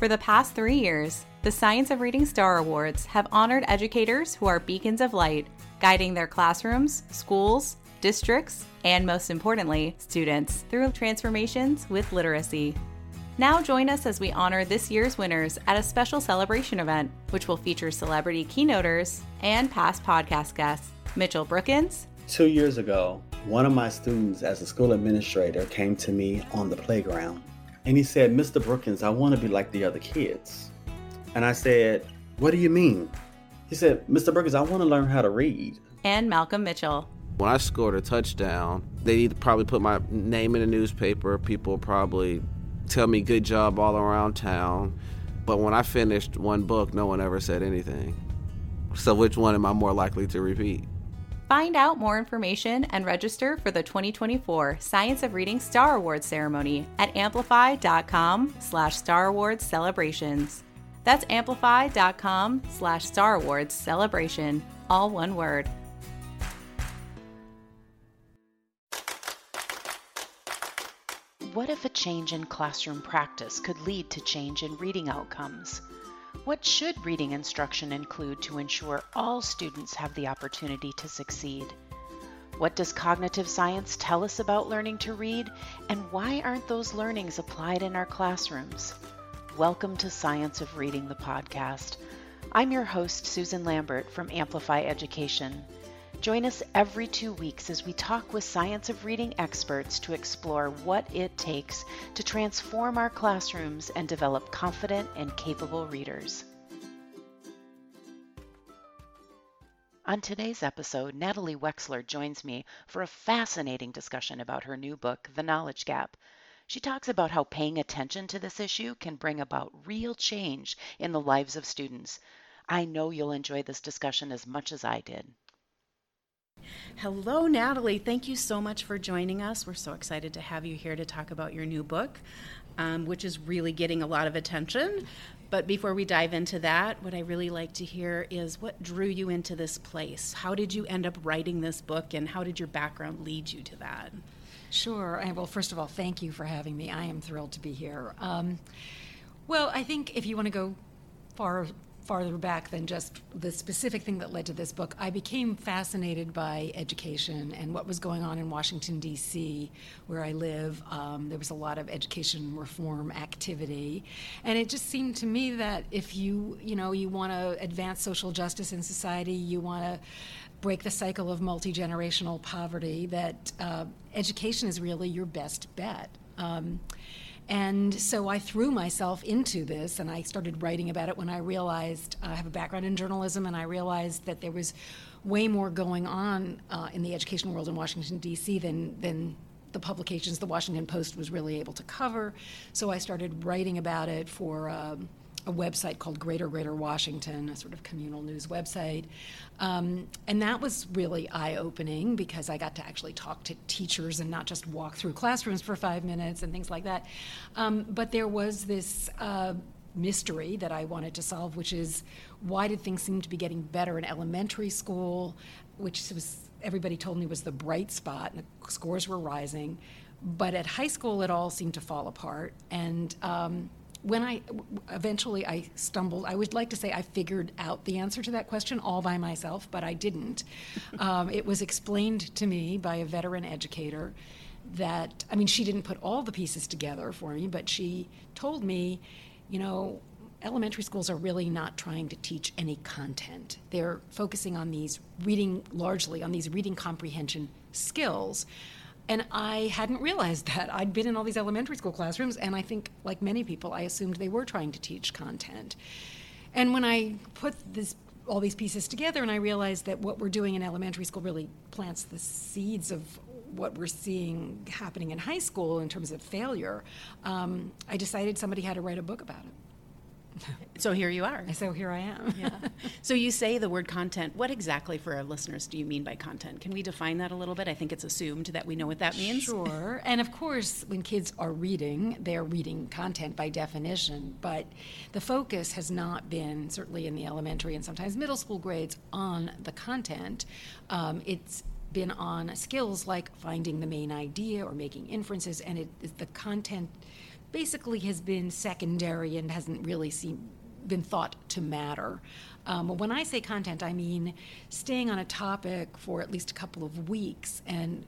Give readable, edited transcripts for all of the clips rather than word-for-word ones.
For the past 3 years, the Science of Reading Star Awards have honored educators who are beacons of light, guiding their classrooms, schools, districts, and most importantly, students through transformations with literacy. Now join us as we honor this year's winners at a special celebration event, which will feature celebrity keynoters and past podcast guests. Mitchell Brookins. 2 years ago, one of my students as a school administrator came to me on the playground. And he said, "Mr. Brookins, I want to be like the other kids." And I said, "What do you mean?" He said, "Mr. Brookins, I want to learn how to read." And Malcolm Mitchell. When I scored a touchdown, they'd probably put my name in the newspaper. People probably tell me good job all around town. But when I finished one book, no one ever said anything. So which one am I more likely to repeat? Find out more information and register for the 2024 Science of Reading Star Awards ceremony at amplify.com/Star Awards celebrations. That's amplify.com/Star Awards celebration, all one word. What if a change in classroom practice could lead to change in reading outcomes? What should reading instruction include to ensure all students have the opportunity to succeed? What does cognitive science tell us about learning to read, and why aren't those learnings applied in our classrooms? Welcome to Science of Reading, the podcast. I'm your host, Susan Lambert from Amplify Education. Join us every 2 weeks as we talk with Science of Reading experts to explore what it takes to transform our classrooms and develop confident and capable readers. On today's episode, Natalie Wexler joins me for a fascinating discussion about her new book, The Knowledge Gap. She talks about how paying attention to this issue can bring about real change in the lives of students. I know you'll enjoy this discussion as much as I did. Hello, Natalie. Thank you so much for joining us. We're so excited to have you here to talk about your new book, which is really getting a lot of attention. But before we dive into that, what I really like to hear is what drew you into this place? How did you end up writing this book, and how did your background lead you to that? Sure. Well, first of all, thank you for having me. I am thrilled to be here. Well, I think if you want to go farther back than just the specific thing that led to this book, I became fascinated by education and what was going on in Washington, D.C., where I live. There was a lot of education reform activity. And it just seemed to me that if you want to advance social justice in society, you want to break the cycle of multi-generational poverty, that education is really your best bet. And so I threw myself into this, and I started writing about it when I realized I have a background in journalism, and I realized that there was way more going on in the education world in Washington, D.C. than the publications the Washington Post was really able to cover. So I started writing about it for a website called Greater Washington, a sort of communal news website. And that was really eye-opening because I got to actually talk to teachers and not just walk through classrooms for 5 minutes and things like that. But there was this mystery that I wanted to solve, which is why did things seem to be getting better in elementary school, which was, everybody told me was the bright spot, and the scores were rising. But at high school, it all seemed to fall apart. And when I stumbled, I would like to say I figured out the answer to that question all by myself, but I didn't. It was explained to me by a veteran educator that, she didn't put all the pieces together for me, but she told me, elementary schools are really not trying to teach any content. They're focusing on largely on these reading comprehension skills. And I hadn't realized that. I'd been in all these elementary school classrooms, and I think, like many people, I assumed they were trying to teach content. And when I put all these pieces together, and I realized that what we're doing in elementary school really plants the seeds of what we're seeing happening in high school in terms of failure, I decided somebody had to write a book about it. So here you are. So here I am. Yeah. So you say the word content. What exactly, for our listeners, do you mean by content? Can we define that a little bit? I think it's assumed that we know what that means. Sure. And of course, when kids are reading, they're reading content by definition. But the focus has not been, certainly in the elementary and sometimes middle school grades, on the content. It's been on skills like finding the main idea or making inferences, and the content basically has been secondary and hasn't really been thought to matter. When I say content, I mean staying on a topic for at least a couple of weeks and,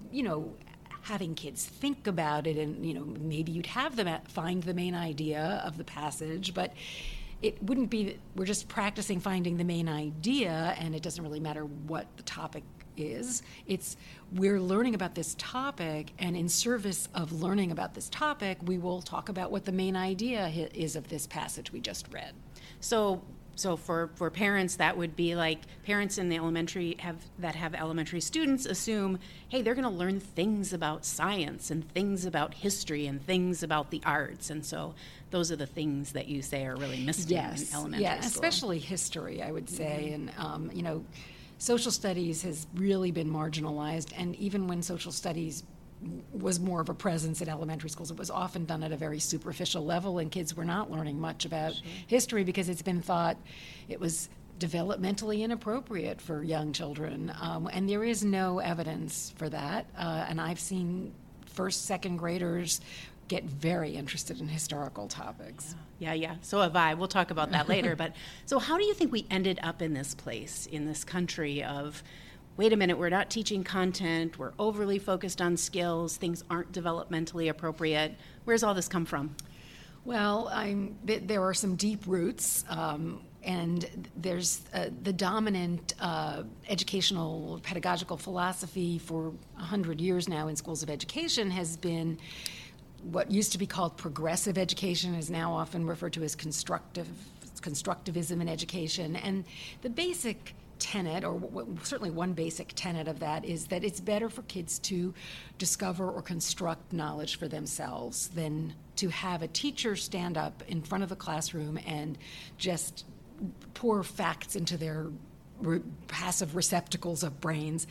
having kids think about it, and, maybe you'd have them find the main idea of the passage, but it wouldn't be that we're just practicing finding the main idea and it doesn't really matter what the topic is. It's we're learning about this topic, and in service of learning about this topic, we will talk about what the main idea is of this passage we just read. So for parents, that would be like parents in the elementary that have elementary students assume, hey, they're going to learn things about science and things about history and things about the arts, and so those are the things that you say are really missing in elementary school. Especially history, I would say, and social studies has really been marginalized, and even when social studies was more of a presence in elementary schools, it was often done at a very superficial level, and kids were not learning much about history because it's been thought it was developmentally inappropriate for young children, and there is no evidence for that, and I've seen first, second graders get very interested in historical topics. Yeah. So have I. We'll talk about that later. But so how do you think we ended up in this place, in this country of, wait a minute, we're not teaching content, we're overly focused on skills, things aren't developmentally appropriate? Where's all this come from? Well, there are some deep roots, and there's the dominant educational pedagogical philosophy for 100 years now in schools of education has been what used to be called progressive education, is now often referred to as constructivism in education. And the basic tenet, or certainly one basic tenet of that, is that it's better for kids to discover or construct knowledge for themselves than to have a teacher stand up in front of the classroom and just pour facts into their passive receptacles of brains.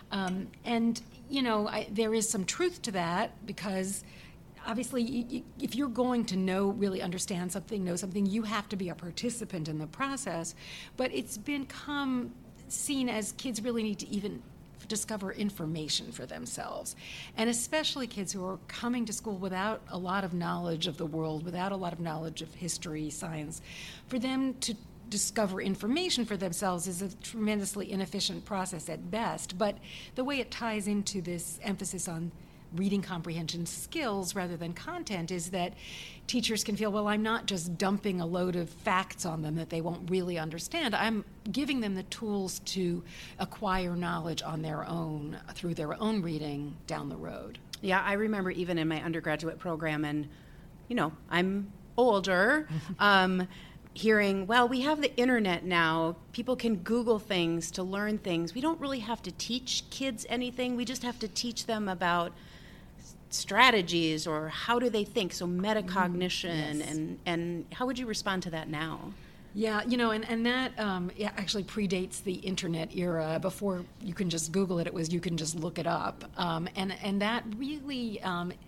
There is some truth to that, because obviously, if you're going to really understand something, know something, you have to be a participant in the process. But it's become seen as kids really need to even discover information for themselves. And especially kids who are coming to school without a lot of knowledge of the world, without a lot of knowledge of history, science, for them to discover information for themselves is a tremendously inefficient process at best. But the way it ties into this emphasis on reading comprehension skills rather than content is that teachers can feel, well, I'm not just dumping a load of facts on them that they won't really understand. I'm giving them the tools to acquire knowledge on their own through their own reading down the road. Yeah, I remember even in my undergraduate program, and I'm older, hearing, well, we have the internet now. People can Google things to learn things. We don't really have to teach kids anything. We just have to teach them about strategies, or how do they think, so metacognition. Yes. And how would you respond to that now? Yeah, and that actually predates the internet era. Before you can just Google it, you can just look it up, and that really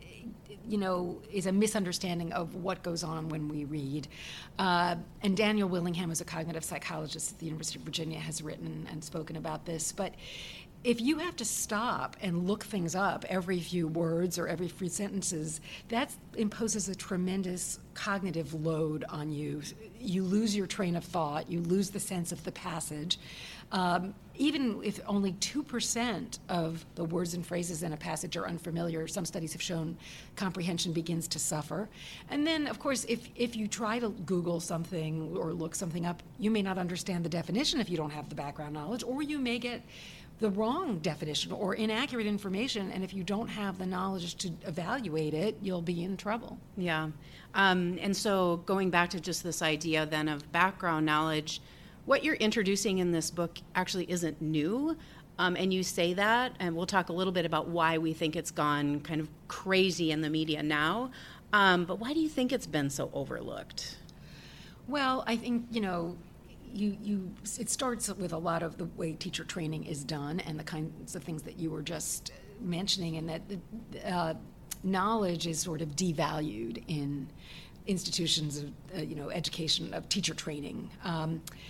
is a misunderstanding of what goes on when we read. And Daniel Willingham, who's a cognitive psychologist at the University of Virginia, has written and spoken about this. But if you have to stop and look things up every few words or every few sentences, that imposes a tremendous cognitive load on you. You lose your train of thought, you lose the sense of the passage. Even if only 2% of the words and phrases in a passage are unfamiliar, some studies have shown comprehension begins to suffer. And then, of course, if you try to Google something or look something up, you may not understand the definition if you don't have the background knowledge, or you may get the wrong definition or inaccurate information, and if you don't have the knowledge to evaluate it, you'll be in trouble. Yeah. And so going back to just this idea then of background knowledge, what you're introducing in this book actually isn't new, and you say that, and we'll talk a little bit about why we think it's gone kind of crazy in the media now, but why do you think it's been so overlooked? Well, I think, it starts with a lot of the way teacher training is done and the kinds of things that you were just mentioning, and that knowledge is sort of devalued in institutions of education, of teacher training.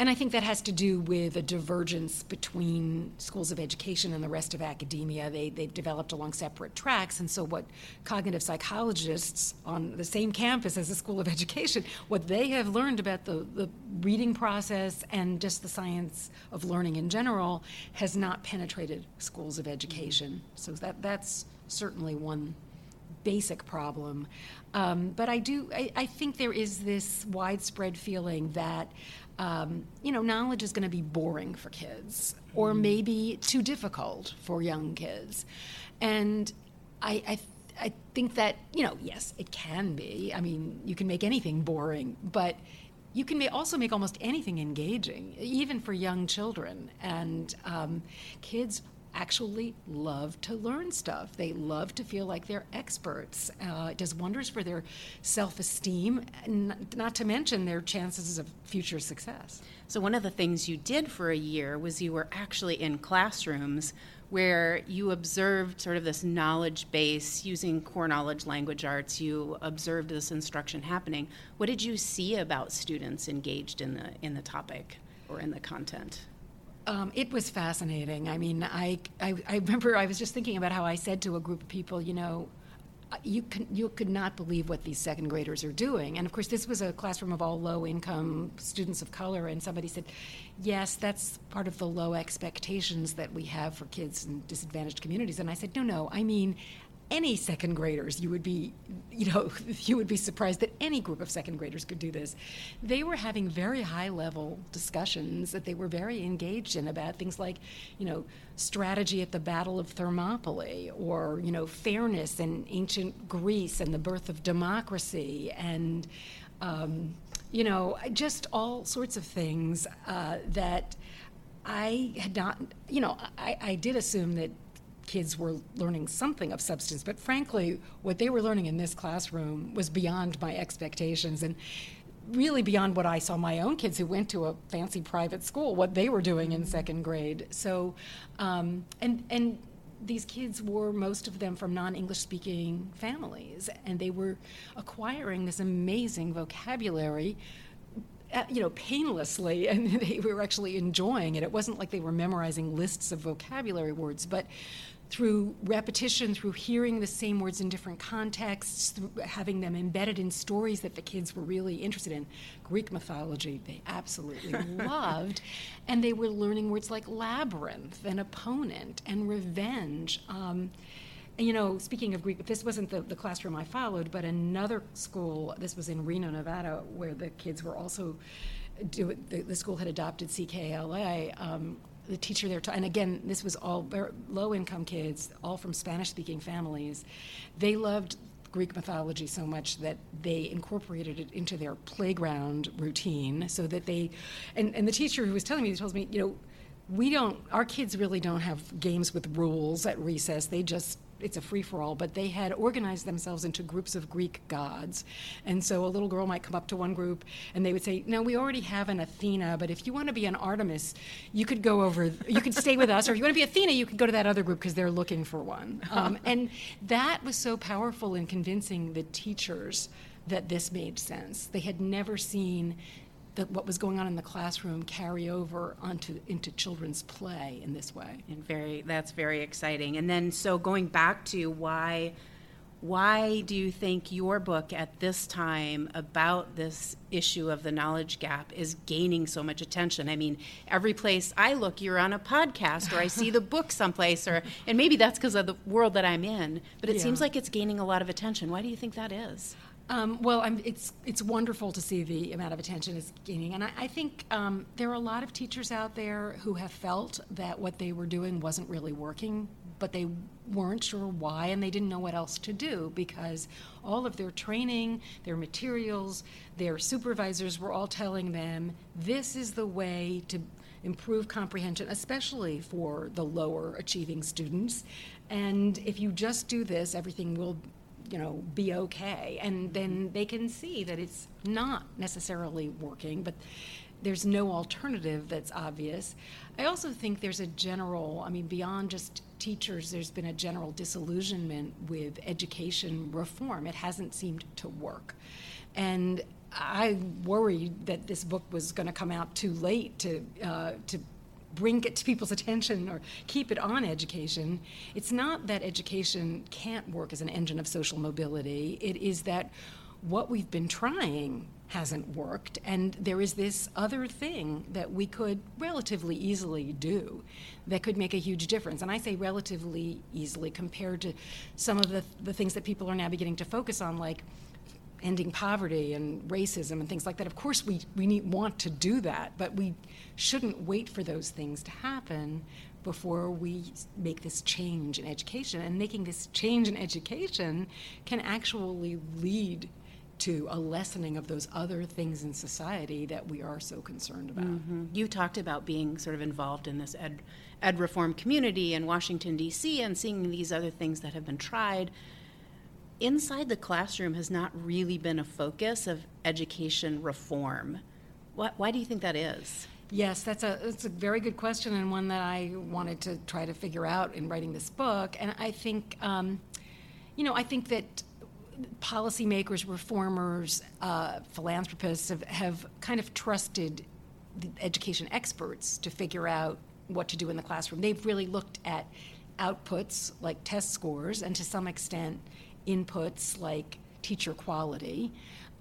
And I think that has to do with a divergence between schools of education and the rest of academia. They've developed along separate tracks, and so what cognitive psychologists on the same campus as a school of education, what they have learned about the reading process and just the science of learning in general has not penetrated schools of education. So that's certainly one basic problem. But I think there is this widespread feeling that knowledge is going to be boring for kids, or maybe too difficult for young kids. And I think that, yes, it can be. I mean, you can make anything boring, but you can also make almost anything engaging, even for young children. And kids actually love to learn stuff. They love to feel like they're experts. It does wonders for their self-esteem, and not to mention their chances of future success. So one of the things you did for a year was you were actually in classrooms where you observed sort of this knowledge base using core knowledge language arts. You observed this instruction happening. What did you see about students engaged in the topic or in the content? It was fascinating. I mean, I remember I was just thinking about how I said to a group of people, you could not believe what these second graders are doing. And of course, this was a classroom of all low-income students of color, and somebody said, yes, that's part of the low expectations that we have for kids in disadvantaged communities. And I said, no, I mean, any second graders, you would be surprised that any group of second graders could do this. They were having very high-level discussions that they were very engaged in about things like, strategy at the Battle of Thermopylae, or, fairness in ancient Greece and the birth of democracy, and, just all sorts of things that I had not, I did assume that kids were learning something of substance, but frankly, what they were learning in this classroom was beyond my expectations, and really beyond what I saw my own kids who went to a fancy private school, what they were doing in second grade. So, and these kids were, most of them, from non-English speaking families, and they were acquiring this amazing vocabulary painlessly, and they were actually enjoying it. It wasn't like they were memorizing lists of vocabulary words, but through repetition, through hearing the same words in different contexts, through having them embedded in stories that the kids were really interested in. Greek mythology, they absolutely loved. And they were learning words like labyrinth and opponent and revenge. Speaking of Greek, this wasn't the classroom I followed, but another school, this was in Reno, Nevada, where the kids were also, the school had adopted CKLA. The teacher there, and again, this was all very low-income kids, all from Spanish-speaking families. They loved Greek mythology so much that they incorporated it into their playground routine, so that and the teacher who was telling me, tells me, our kids really don't have games with rules at recess. It's a free-for-all, but they had organized themselves into groups of Greek gods. And so a little girl might come up to one group and they would say, no, we already have an Athena, but if you want to be an Artemis, you could stay with us, or if you want to be Athena, you could go to that other group because they're looking for one. And that was so powerful in convincing the teachers that this made sense. They had never seen what was going on in the classroom carry over into children's play in this way. And that's very exciting. And then, so going back to why do you think your book at this time about this issue of the knowledge gap is gaining so much attention? I mean, every place I look, you're on a podcast, or I see the book someplace, and maybe that's because of the world that I'm in, but it seems like it's gaining a lot of attention. Why do you think that is? It's wonderful to see the amount of attention it's gaining, and I think there are a lot of teachers out there who have felt that what they were doing wasn't really working, but they weren't sure why, and they didn't know what else to do, because all of their training, their materials, their supervisors were all telling them, this is the way to improve comprehension, especially for the lower achieving students, and if you just do this, everything will be okay. And then they can see that it's not necessarily working, but there's no alternative that's obvious. I also think there's a general, beyond just teachers, there's been a general disillusionment with education reform. It hasn't seemed to work. And I worried that this book was going to come out too late to bring it to people's attention or keep it on education. It's not that education can't work as an engine of social mobility. It is that what we've been trying hasn't worked, and there is this other thing that we could relatively easily do that could make a huge difference. And I say relatively easily compared to some of the things that people are now beginning to focus on, like ending poverty and racism and things like that. Of course, we want to do that, but we shouldn't wait for those things to happen before we make this change in education. And making this change in education can actually lead to a lessening of those other things in society that we are so concerned about. Mm-hmm. You talked about being sort of involved in this ed reform community in Washington, D.C., and seeing these other things that have been tried. Inside the classroom has not really been a focus of education reform. Why do you think that is? Yes, that's a very good question, and one that I wanted to try to figure out in writing this book. And I think, I think that policymakers, reformers, philanthropists have kind of trusted the education experts to figure out what to do in the classroom. They've really looked at outputs like test scores, and to some extent inputs like teacher quality,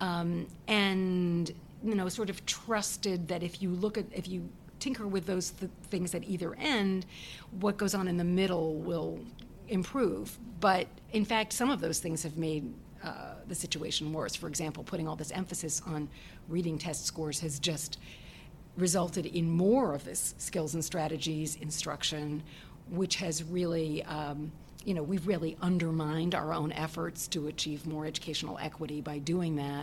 and sort of trusted that if you tinker with those things at either end, what goes on in the middle will improve. But in fact, some of those things have made the situation worse. For example, putting all this emphasis on reading test scores has just resulted in more of this skills and strategies instruction, which has really we've really undermined our own efforts to achieve more educational equity by doing that.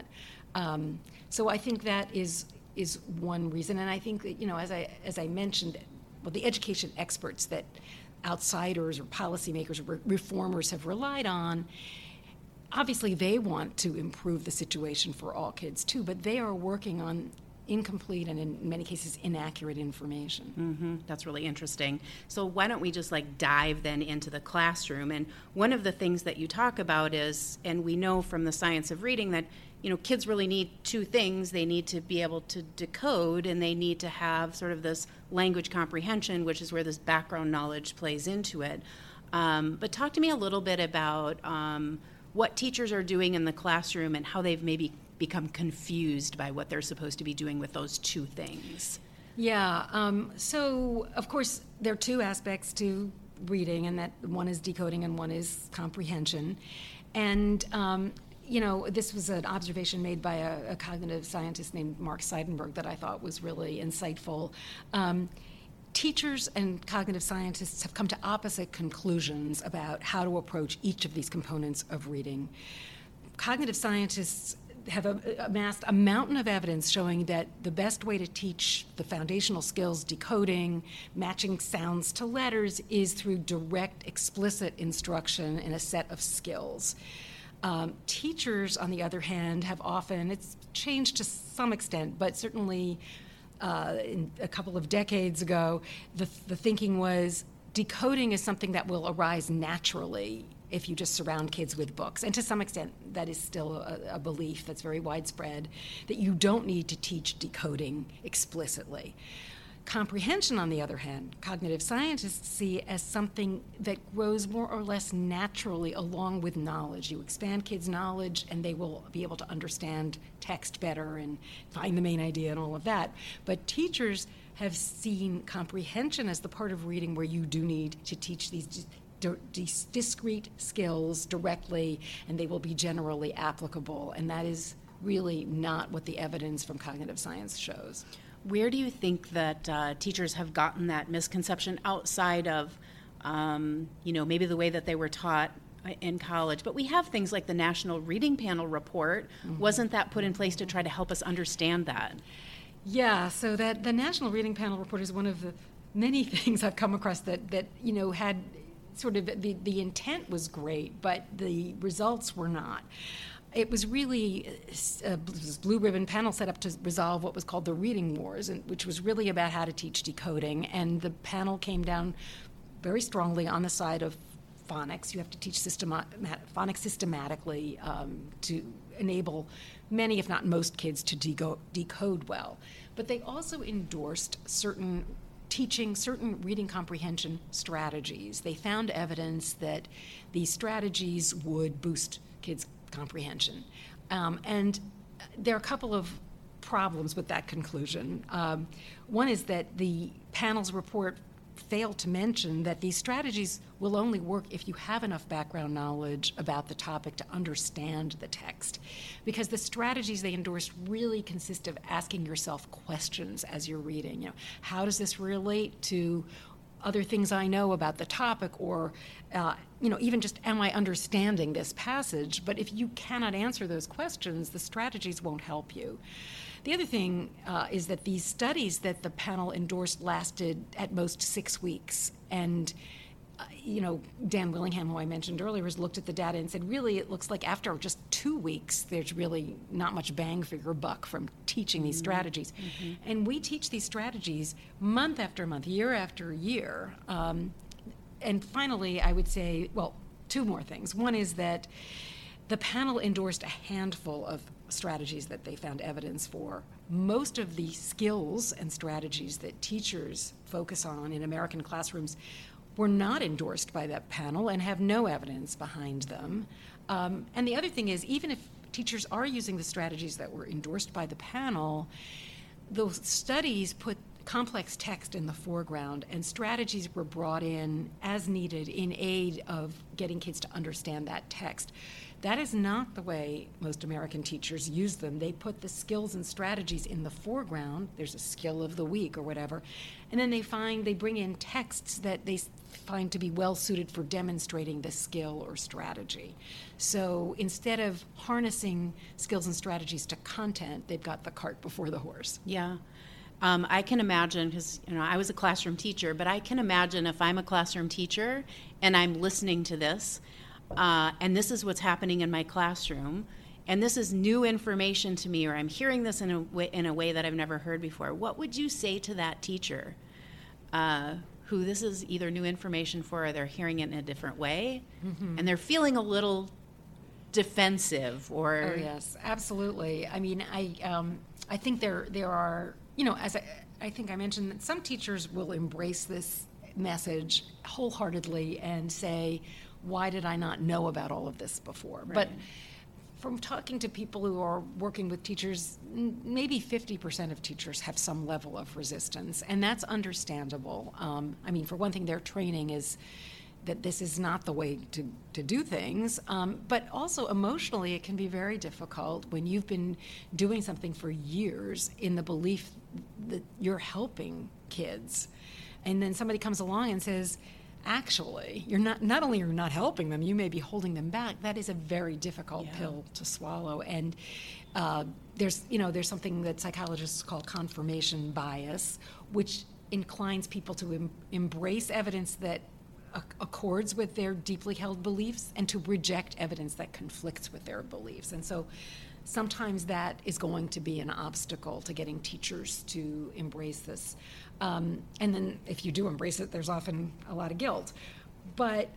So I think that is one reason, and I think that as I mentioned, the education experts that outsiders or policymakers or reformers have relied on, obviously they want to improve the situation for all kids too, but they are working on incomplete and in many cases inaccurate information. Mm-hmm. That's really interesting. So why don't we just dive then into the classroom? And one of the things that you talk about is, and we know from the science of reading that kids really need two things. They need to be able to decode, and they need to have sort of this language comprehension, which is where this background knowledge plays into it. But talk to me a little bit about what teachers are doing in the classroom and how they've maybe become confused by what they're supposed to be doing with those two things. Yeah, so of course there are two aspects to reading, and that one is decoding and one is comprehension. And this was an observation made by a cognitive scientist named Mark Seidenberg that I thought was really insightful. Teachers and cognitive scientists have come to opposite conclusions about how to approach each of these components of reading. Cognitive scientists have amassed a mountain of evidence showing that the best way to teach the foundational skills, decoding, matching sounds to letters, is through direct, explicit instruction in a set of skills. Teachers, on the other hand, have often, it's changed to some extent, but certainly in a couple of decades ago, the thinking was decoding is something that will arise naturally if you just surround kids with books. And to some extent, that is still a belief that's very widespread, that you don't need to teach decoding explicitly. Comprehension, on the other hand, cognitive scientists see as something that grows more or less naturally along with knowledge. You expand kids' knowledge, and they will be able to understand text better and find the main idea and all of that. But teachers have seen comprehension as the part of reading where you do need to teach these discrete skills directly, and they will be generally applicable. And that is really not what the evidence from cognitive science shows. Where do you think that teachers have gotten that misconception outside of, maybe the way that they were taught in college? But we have things like the National Reading Panel report. Mm-hmm. Wasn't that put in place to try to help us understand that? Yeah, so that the National Reading Panel report is one of the many things I've come across that had sort of the intent was great, but the results were not. It was really a blue ribbon panel set up to resolve what was called the reading wars, which was really about how to teach decoding. And the panel came down very strongly on the side of phonics. You have to teach phonics systematically enable many, if not most, kids to decode well. But they also endorsed teaching certain reading comprehension strategies. They found evidence that these strategies would boost kids' comprehension. And there are a couple of problems with that conclusion. One is that the panel's report failed to mention that these strategies will only work if you have enough background knowledge about the topic to understand the text. Because the strategies they endorsed really consist of asking yourself questions as you're reading. You know, how does this relate to other things I know about the topic, or even just, am I understanding this passage? But if you cannot answer those questions, the strategies won't help you. The other thing is that these studies that the panel endorsed lasted at most 6 weeks. And, Dan Willingham, who I mentioned earlier, has looked at the data and said, really, it looks like after just 2 weeks, there's really not much bang for your buck from teaching these strategies. Mm-hmm. And we teach these strategies month after month, year after year. And finally, I would say, well, 2 more things. One is that the panel endorsed a handful of strategies that they found evidence for. Most of the skills and strategies that teachers focus on in American classrooms were not endorsed by that panel and have no evidence behind them. And the other thing is, even if teachers are using the strategies that were endorsed by the panel, those studies put complex text in the foreground, and strategies were brought in as needed in aid of getting kids to understand that text. That is not the way most American teachers use them. They put the skills and strategies in the foreground. There's a skill of the week or whatever. And then they bring in texts that they find to be well suited for demonstrating the skill or strategy. So instead of harnessing skills and strategies to content, they've got the cart before the horse. Yeah. I can imagine, because I was a classroom teacher, but I can imagine if I'm a classroom teacher and I'm listening to this, and this is what's happening in my classroom, and this is new information to me, or I'm hearing this in a way that I've never heard before. What would you say to that teacher who this is either new information for, or they're hearing it in a different way, mm-hmm. and they're feeling a little defensive? Or oh yes, absolutely. I mean, I think there are, as I think I mentioned, that some teachers will embrace this message wholeheartedly and say, why did I not know about all of this before? Right. But from talking to people who are working with teachers, maybe 50% of teachers have some level of resistance, and that's understandable. I mean, for one thing, their training is that this is not the way to do things, but also emotionally it can be very difficult when you've been doing something for years in the belief that you're helping kids, and then somebody comes along and says, actually, you're not only you're not helping them, you may be holding them back. That is a very difficult pill to swallow. And there's something that psychologists call confirmation bias, which inclines people to embrace evidence that accords with their deeply held beliefs and to reject evidence that conflicts with their beliefs. And so sometimes that is going to be an obstacle to getting teachers to embrace this. And then if you do embrace it, there's often a lot of guilt. But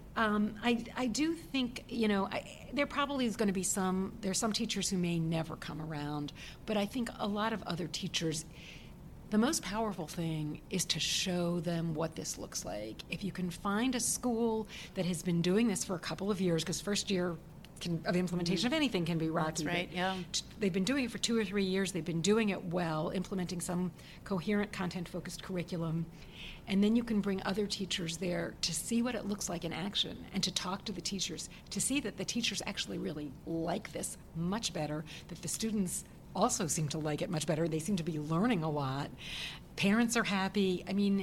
I do think, there probably is going to be there's some teachers who may never come around, but I think a lot of other teachers, the most powerful thing is to show them what this looks like. If you can find a school that has been doing this for a couple of years, because first year of implementation of anything can be rocky. That's right, yeah. They've been doing it for 2 or 3 years. They've been doing it well, implementing some coherent, content-focused curriculum. And then you can bring other teachers there to see what it looks like in action and to talk to the teachers, to see that the teachers actually really like this much better, that the students also seem to like it much better. They seem to be learning a lot. Parents are happy. I mean,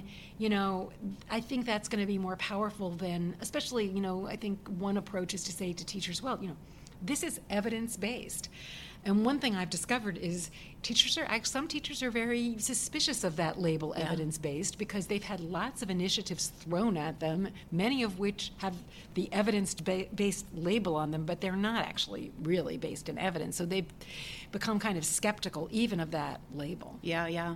I think that's going to be more powerful than, especially, I think one approach is to say to teachers, well, this is evidence-based. And one thing I've discovered is some teachers are very suspicious of that label, evidence-based, because they've had lots of initiatives thrown at them, many of which have the evidence-based label on them, but they're not actually really based in evidence. So they've become kind of skeptical even of that label. Yeah.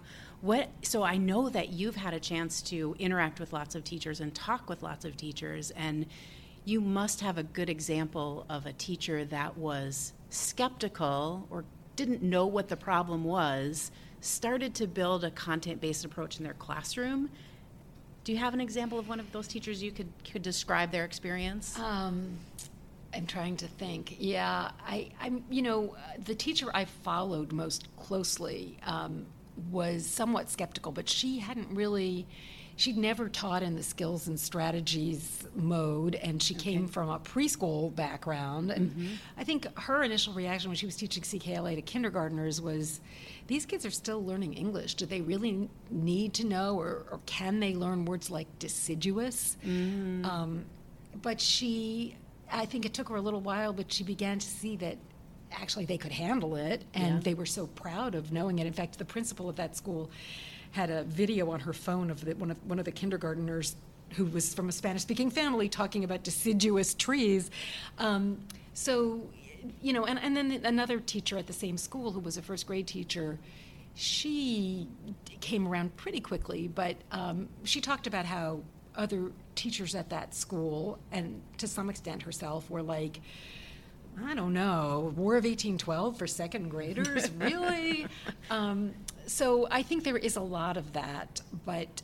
So I know that you've had a chance to interact with lots of teachers and talk with lots of teachers, and you must have a good example of a teacher that was skeptical or didn't know what the problem was, started to build a content-based approach in their classroom. Do you have an example of one of those teachers you could describe their experience? I'm trying to think. Yeah, I'm. The teacher I followed most closely was somewhat skeptical, but she'd never taught in the skills and strategies mode, and she came from a preschool background. And I think her initial reaction when she was teaching CKLA to kindergartners was, these kids are still learning English. Do they really need to know, or can they learn words like deciduous? But I think it took her a little while, but she began to see that actually they could handle it, and they were so proud of knowing it. In fact, the principal of that school had a video on her phone of one of the kindergartners who was from a Spanish-speaking family talking about deciduous trees. And then another teacher at the same school who was a first grade teacher, she came around pretty quickly, but she talked about how other teachers at that school, and to some extent herself, were like, I don't know, War of 1812 for second graders? Really? So I think there is a lot of that, but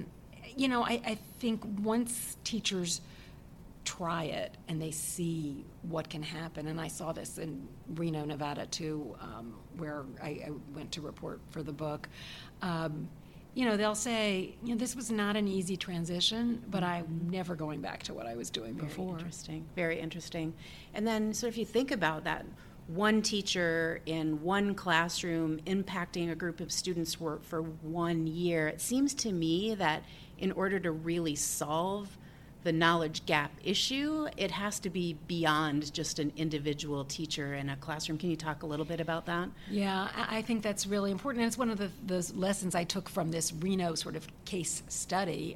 I think once teachers try it and they see what can happen, and I saw this in Reno, Nevada too, where I went to report for the book, they'll say, this was not an easy transition, but I'm never going back to what I was doing before. Very interesting. And then, so if you think about that, one teacher in one classroom impacting a group of students for 1 year, it seems to me that in order to really solve the knowledge gap issue, it has to be beyond just an individual teacher in a classroom. Can you talk a little bit about that? Yeah, I think that's really important. And it's one of the lessons I took from this Reno sort of case study.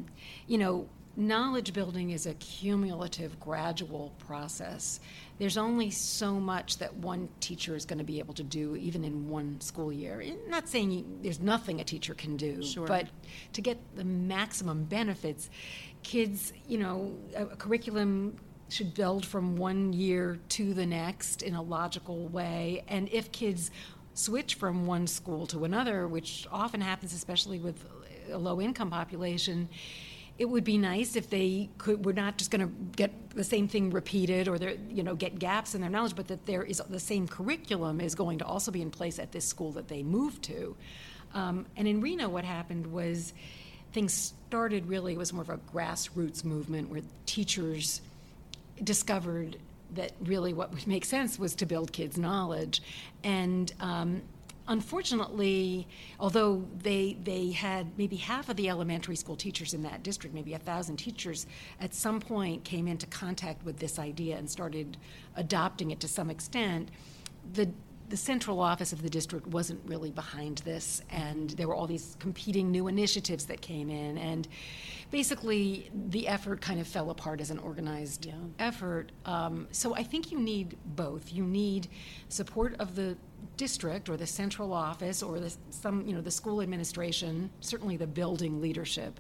Knowledge building is a cumulative, gradual process. There's only so much that one teacher is going to be able to do, even in one school year. I'm not saying there's nothing a teacher can do, but to get the maximum benefits, kids, a curriculum should build from 1 year to the next in a logical way. And if kids switch from one school to another, which often happens, especially with a low-income population, it would be nice if they were not just going to get the same thing repeated or get gaps in their knowledge, but that there is the same curriculum is going to also be in place at this school that they moved to. And in Reno, what happened was things started it was more of a grassroots movement where teachers discovered that really what would make sense was to build kids' knowledge. And unfortunately, although they had maybe half of the elementary school teachers in that district, maybe 1,000 teachers, at some point came into contact with this idea and started adopting it to some extent, the central office of the district wasn't really behind this, and there were all these competing new initiatives that came in, and basically the effort kind of fell apart as an organized effort. So I think you need both. You need support of the district or the central office or the school administration, certainly the building leadership.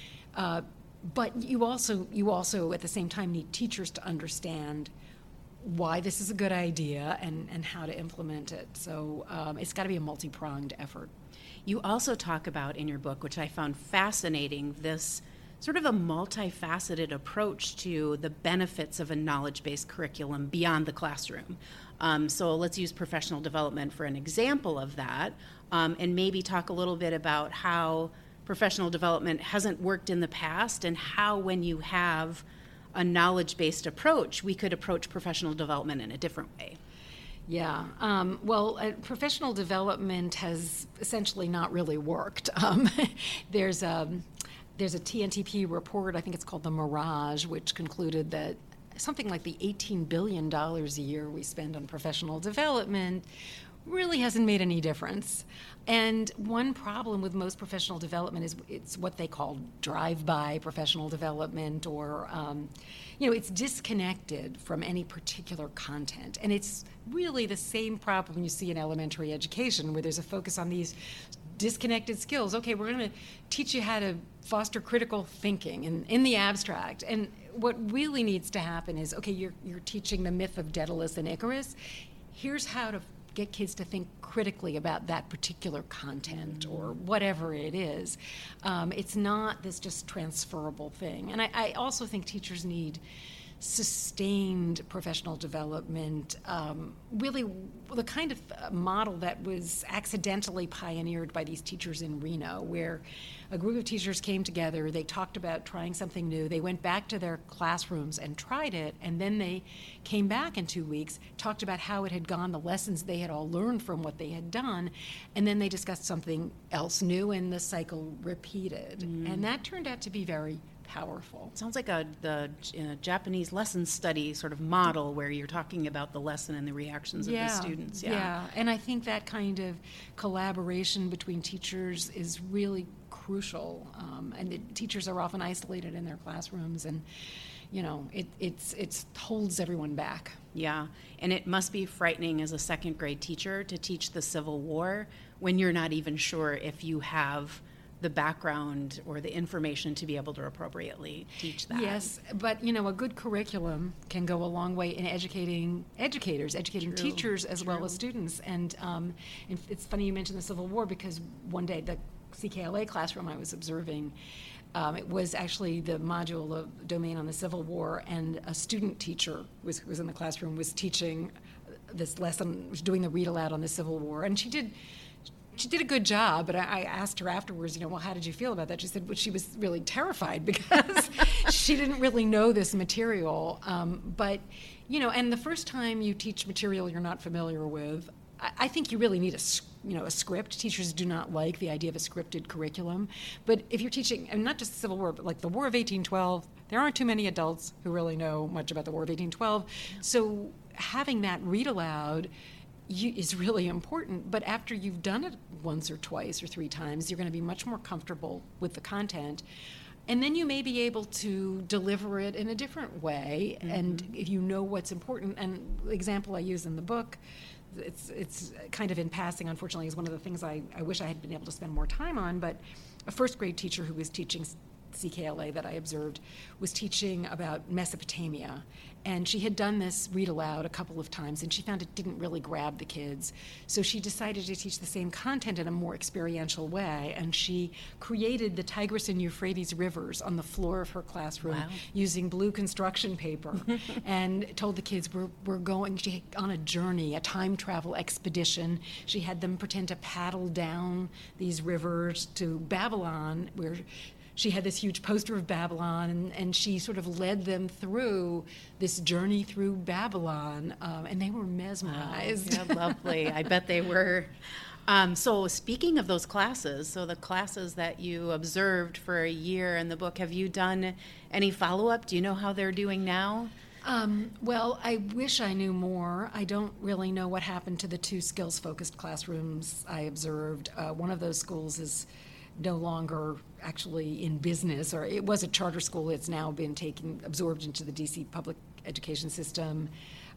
But you also at the same time need teachers to understand why this is a good idea and how to implement it. So it's got to be a multi-pronged effort. You also talk about in your book, which I found fascinating, this sort of a multifaceted approach to the benefits of a knowledge-based curriculum beyond the classroom. So let's use professional development for an example of that, and maybe talk a little bit about how professional development hasn't worked in the past and how, when you have a knowledge-based approach, we could approach professional development in a different way. Yeah. Professional development has essentially not really worked. There's a TNTP report, I think it's called the Mirage, which concluded that something like the $18 billion a year we spend on professional development really hasn't made any difference. And one problem with most professional development is it's what they call drive-by professional development, or it's disconnected from any particular content. And it's really the same problem you see in elementary education, where there's a focus on these disconnected skills. Okay, we're going to teach you how to foster critical thinking in the abstract. And what really needs to happen is, okay, you're teaching the myth of Daedalus and Icarus. here's how to get kids to think critically about that particular content or whatever it is. It's not this just transferable thing. And I also think teachers need sustained professional development, really the kind of model that was accidentally pioneered by these teachers in Reno, where a group of teachers came together, they talked about trying something new, they went back to their classrooms and tried it, and then they came back in 2 weeks, talked about how it had gone, the lessons they had all learned from what they had done, and then they discussed something else new, and the cycle repeated. And that turned out to be very powerful. Sounds like the Japanese lesson study sort of model where you're talking about the lesson and the reactions of the students. Yeah, and I think that kind of collaboration between teachers is really crucial. And the teachers are often isolated in their classrooms, and it holds everyone back. Yeah, and it must be frightening as a second grade teacher to teach the Civil War when you're not even sure if you have the background or the information to be able to appropriately teach that. Yes, but a good curriculum can go a long way in educating educators, educating teachers as well as students. And it's funny you mentioned the Civil War, because one day the CKLA classroom I was observing, it was actually the module of domain on the Civil War, and a student teacher who was in the classroom was teaching this lesson, was doing the read aloud on the Civil War, and she did a good job, but I asked her afterwards, well, how did you feel about that? She said, well, she was really terrified because she didn't really know this material. But and the first time you teach material you're not familiar with, I think you really need a script. Teachers do not like the idea of a scripted curriculum. But if you're teaching, and not just the Civil War, but like the War of 1812, there aren't too many adults who really know much about the War of 1812. So having that read aloud is really important, but after you've done it once or twice or 3 times, you're going to be much more comfortable with the content, and then you may be able to deliver it in a different way. And if you know what's important, and the example I use in the book, it's kind of in passing, unfortunately, is one of the things I wish I had been able to spend more time on, but a first grade teacher who was teaching CKLA that I observed was teaching about Mesopotamia, and she had done this read aloud a couple of times, and she found it didn't really grab the kids, so she decided to teach the same content in a more experiential way, and she created the Tigris and Euphrates rivers on the floor of her classroom using blue construction paper and told the kids we're going on a journey, a time travel expedition. She had them pretend to paddle down these rivers to Babylon, where she had this huge poster of Babylon, and she sort of led them through this journey through Babylon, and they were mesmerized. Yeah, lovely. I bet they were. So speaking of those classes, so the classes that you observed for a year in the book, have you done any follow-up? Do you know how they're doing now? Well, I wish I knew more. I don't really know what happened to the 2 skills-focused classrooms I observed. One of those schools is no longer actually in business, or it was a charter school. It's now been absorbed into the DC public education system.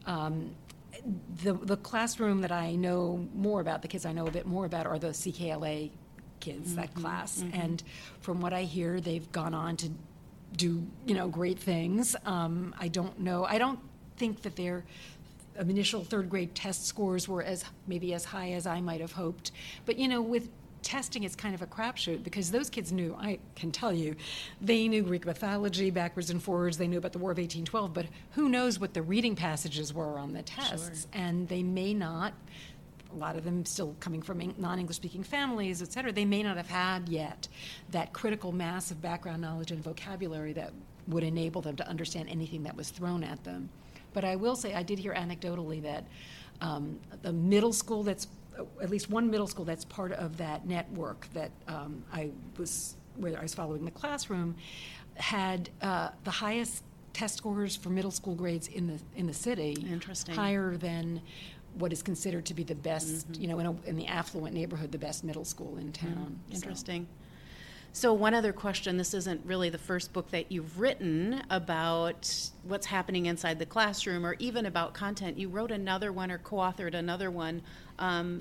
The classroom that I know more about, the kids I know a bit more about, are the CKLA kids, that class. And from what I hear, they've gone on to do, great things. I don't think that their initial 3rd grade test scores were maybe as high as I might have hoped. But, with testing, it's kind of a crapshoot, because those kids knew, I can tell you, they knew Greek mythology backwards and forwards, they knew about the War of 1812, but who knows what the reading passages were on the tests. Sure. And they may not, a lot of them still coming from non-English speaking families, et cetera, they may not have had yet that critical mass of background knowledge and vocabulary that would enable them to understand anything that was thrown at them. But I will say, I did hear anecdotally that the middle school at least one middle school that's part of that network that where I was following the classroom, had the highest test scores for middle school grades in the city. Interesting. Higher than what is considered to be the best, in the affluent neighborhood, the best middle school in town. Interesting. So one other question, this isn't really the first book that you've written about what's happening inside the classroom or even about content. You wrote another one or co-authored another one that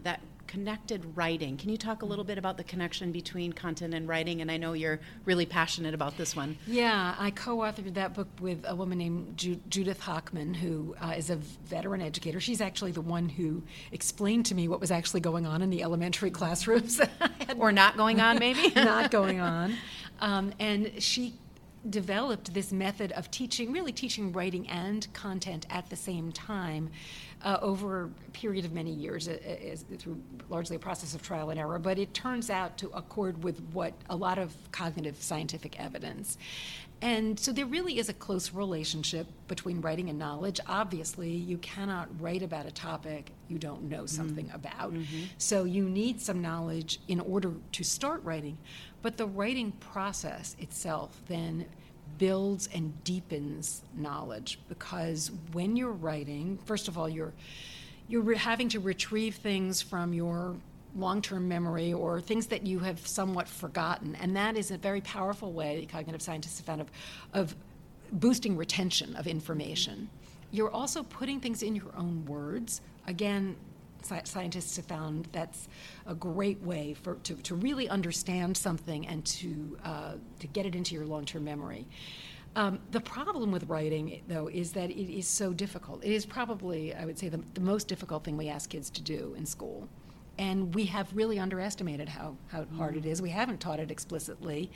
connected writing. Can you talk a little bit about the connection between content and writing? And I know you're really passionate about this one. Yeah, I co-authored that book with a woman named Judith Hockman, who is a veteran educator. She's actually the one who explained to me what was actually going on in the elementary classrooms. Or not going on, maybe? Not going on. And she developed this method of teaching writing and content at the same time over a period of many years through largely a process of trial and error, but it turns out to accord with what a lot of cognitive scientific evidence. And so there really is a close relationship between writing and knowledge. Obviously, you cannot write about a topic you don't know something about. So you need some knowledge in order to start writing. But the writing process itself then builds and deepens knowledge, because when you're writing, first of all, you're having to retrieve things from your long-term memory or things that you have somewhat forgotten, and that is a very powerful way cognitive scientists have found of boosting retention of information. You're also putting things in your own words. Again, scientists have found that's a great way to really understand something and to get it into your long-term memory. The problem with writing, though, is that it is so difficult. It is probably, I would say, the most difficult thing we ask kids to do in school. And we have really underestimated how hard it is. We haven't taught it explicitly,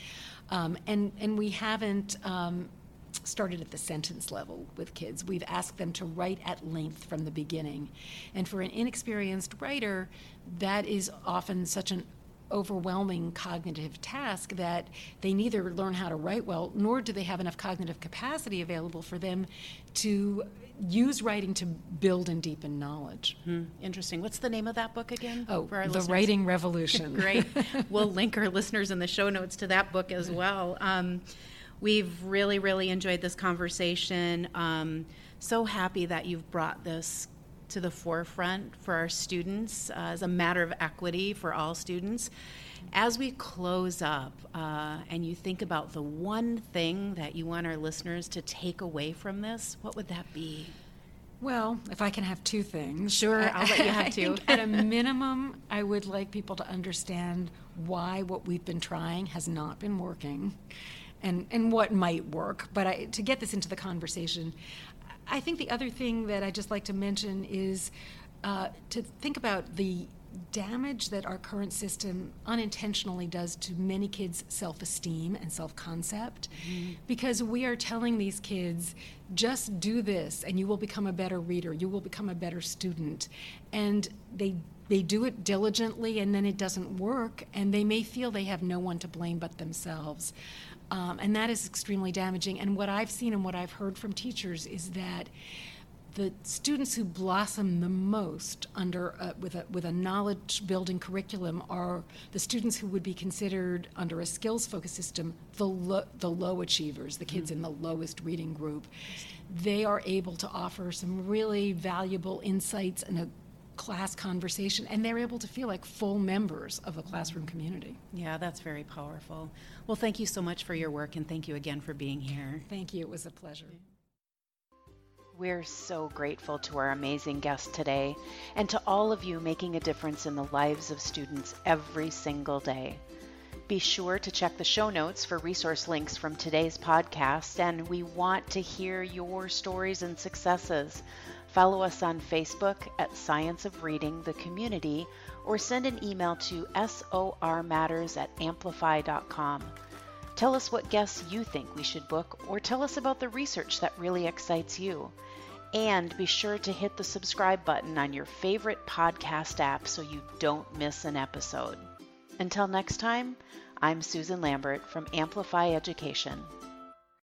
and we haven't started at the sentence level with kids. We've asked them to write at length from the beginning. And for an inexperienced writer, that is often such an overwhelming cognitive task that they neither learn how to write well, nor do they have enough cognitive capacity available for them to use writing to build and deepen knowledge. Interesting. What's the name of that book again? Oh, for our The listeners? Writing Revolution. Great. We'll link our listeners in the show notes to that book as well. We've really, really enjoyed this conversation. So happy that you've brought this to the forefront for our students as a matter of equity for all students. As we close up, and you think about the one thing that you want our listeners to take away from this, what would that be? Well, if I can have two things. Sure, I'll let you have two. I think at a minimum, I would like people to understand why what we've been trying has not been working and what might work. But to get this into the conversation, I think the other thing that I'd just like to mention is to think about the damage that our current system unintentionally does to many kids' self-esteem and self-concept, because we are telling these kids, just do this and you will become a better reader, you will become a better student, and they do it diligently and then it doesn't work, and they may feel they have no one to blame but themselves. And that is extremely damaging. And what I've seen and what I've heard from teachers is that the students who blossom the most under with a knowledge-building curriculum are the students who would be considered under a skills-focused system the low achievers, the kids in the lowest reading group. They are able to offer some really valuable insights in a class conversation, and they're able to feel like full members of the classroom community. Yeah, that's very powerful. Well, thank you so much for your work, and thank you again for being here. Thank you. It was a pleasure. We're so grateful to our amazing guest today and to all of you making a difference in the lives of students every single day. Be sure to check the show notes for resource links from today's podcast, and we want to hear your stories and successes. Follow us on Facebook at Science of Reading, the community, or send an email to sormatters@amplify.com. Tell us what guests you think we should book, or tell us about the research that really excites you. And be sure to hit the subscribe button on your favorite podcast app so you don't miss an episode. Until next time, I'm Susan Lambert from Amplify Education.